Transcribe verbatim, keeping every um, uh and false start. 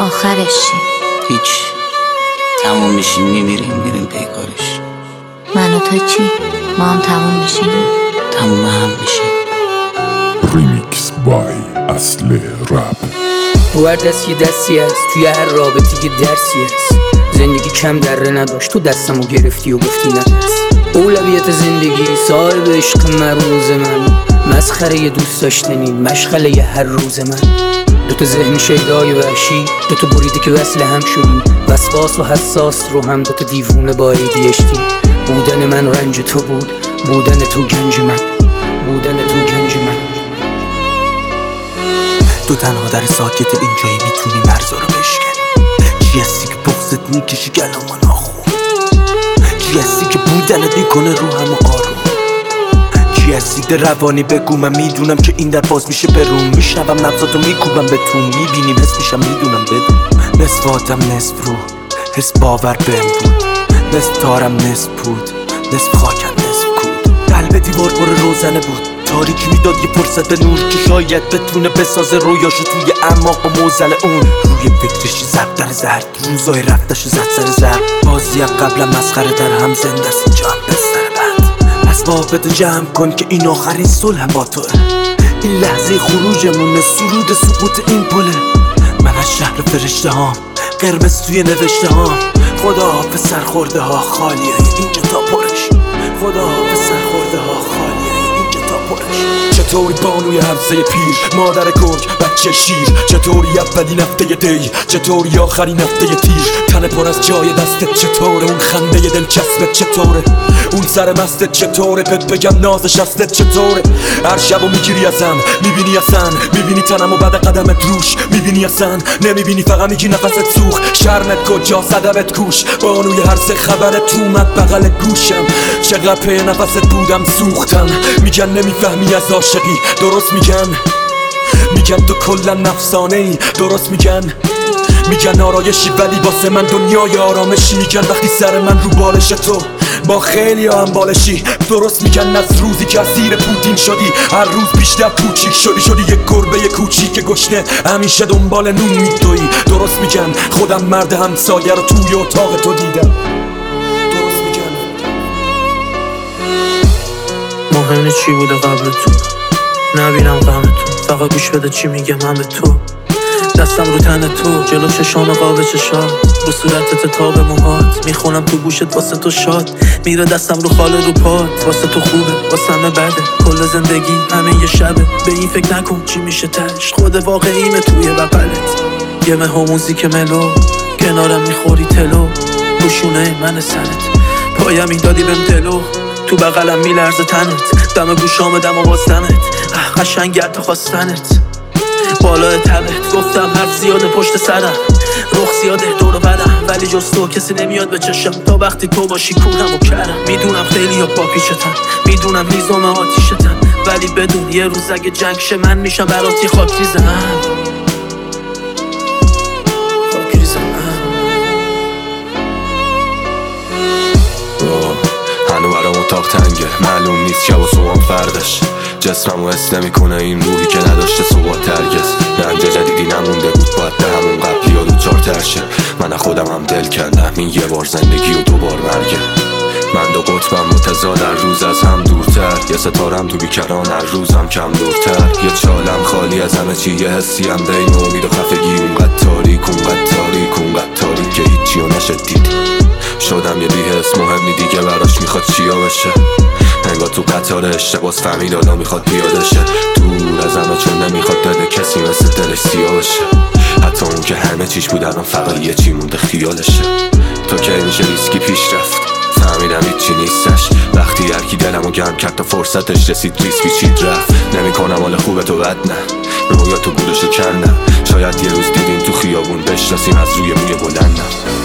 آخرش چی؟ هیچ. تموم میشیم میمیریم میریم پیکارش. من و تو چی؟ ما هم تموم میشیم؟ تموم هم میشیم. ریمیکس بای اصل رپ. تو هر دست یه دستی هست، توی هر رابطی یه درسی هست. زندگی کم دره نداشت، تو دستمو گرفتی و گفتی نترس. اولویت زندگی صاحب عشق مروز من، مسخره یه دوست داشتنی مشغله یه هر روز من. دوتا ذهن شیدای وحشی، دوتا بریده که وصل هم شدیم، وسواس و حساس رو هم دوتا دیوونه با ای دی اچ دی. بودن من رنج تو بود، بودن تو گنج من، بودن تو گنج من. تو تنها در ساکت اینجایی میتونی مرزا رو بشکنی. چی هستی که بغضت میکشی گلامو ناخون؟ چی هستی که بودنت میکنه رو همه آروم؟ چی هستی ده روانی بگو من میدونم که این در باز میشه بروم. میشنوم نبضاتو میکوبم به تو، میبینیم حس میشم میدونم بدون. نصف آدم نصف رو حس باور بهم بود، نصف تارم نصف بود، نصف خاکم نصف کود. قلب دیوار پر روزنه بود، تاریکی میداد یه فرصت به نور که شاید بتونه بسازه رویاشو توی اعماق و موزل اون. روی فکرش زد در زرد، روزای رفتش زد سر زرد. بازی قبلم مسخره در هم زنده است، اینجا هم بستر بند. اسبابتو جمع کن که این آخرین صلح با توه. این لحظه خروجمونه، سرود سقوط این پله. من از شهر فرشته هام، قرمز توی نوشته هام. خدا حافظ سرخورده ها خالیه اینجا تا پرش. خدا حافظ سرخورده ها خالیه اینجا تا پرش. چطوری بانوی همسه پیر، مادر گرگ بچه شیر؟ چطوری اولین هفته دی، چطوری آخرین هفته تیر؟ تن پر از جای دستت چطوره؟ اون خنده دلچسبت چطوره؟ اون سر مستت چطوره؟ بهت بگم نازش هستت چطوره؟ هر شبو میگیری ازم، میبینی اصلا، میبینی تنم و بعد قدمت روش، میبینی اصلا نمیبینی، فقط میگی نفست سوخ. شرمت کجا صدبت کوش، بانوی هر سه خبرت اومد بغل گوشم. چقدر پی نفست بودم سوختم. میگن نمیفهمی از عاشقی، درست میگن. میگن تو کلا نفسانه ای، درست میگن. میگن آرایشی ولی واسه من دنیای آرامشی. میگن وقتی سر من رو بالش تو با خیلی هم بالشی، درست میگن. از روزی که اسیر پوتین شدی، هر روز بیشتر کوچیک شدی. شدی یک گربه کوچیک گشنه، همیشه دنبال نون میدوی، درست میگن. خودم مرد همسایه رو توی اتاق تو دیدم، درست میگن. مهم چی بوده قبل تو، نبینم غم تو، فقط گوش بده چی میگم من به تو. دستم رو تن تو، جلو چشام قاب چشات، رو صورتت تاب موهات. میخونم تو گوشت واسه تو شاد، میره دستم رو خاله رو پات. واسه تو خوبه، واسه همه بده، کل زندگی همه یه شبه. به این فکر نکن چی میشه تش، خود واقعیمه توی بغلت. یه مه و موزیک ملو، کنارم میخوری تلو. روشونه من سرت، پایم این دادی بهم دلو. تو بغلم میلرزه تنت، دم گوشام دم و باستنت. اه قشنگ گرد خواستنت، بالای تبت. گفتم حرف زیاده پشت سرم، رخ زیاده دور و بدم، ولی جز تو کسی نمیاد به چشم. تا وقتی تو باشی کونم و کرم. میدونم خیلی ها با پیشتن، میدونم هیزم آتیشتن، ولی بدون یه روز اگه جنگ شه من میشم براتی خاک ریزم. خاک ریزم. هنو برام اتاق تنگه، معلوم نیست شب و صبحم فردش. جسممو حس نمیکنه این روحی که نداشته ثبات هرگز. رنج جدیدی نمونده بود، باید به همون قبلی ها دوچار ترشه. من خودم هم دل کردم این یه بار زندگی و دوبار مرگه. من دو قطبم متضاد، هر روز از هم دورتر. یه ستارم تو بیکران، هر روزم کم دورتر. یه چالم خالی از همه چی، یه حسی هم بین امید و خفگی. اونقدر تاریک، اونقدر تاریک، اونقدر تاریک که هیچی رو نشد دید. شدم یه بی‌حس مهمی دیگه براش میخواد چیا بشه. انگار تو قطار اشتباس فهمید حالا میخواد پیاده شه. دور از همه چون نمیخواد دل کسی مثل دلش سیاه بشه. حتی اون که همه چیش بود الان فقط یه چی مونده خیالشه. تو که میشه ریسکی پیش رفت، فهمیدم هیچی نیستش. وقتی هرکی دلمو گرم کرد تا فرصتش رسید ریس پیچید رفت. نمیکنم حال خوبه تو بد نه، رویا تو گولشو کندم. شاید یه روز دیدیم تو خیابون بشناسیم از روی موی بلندم.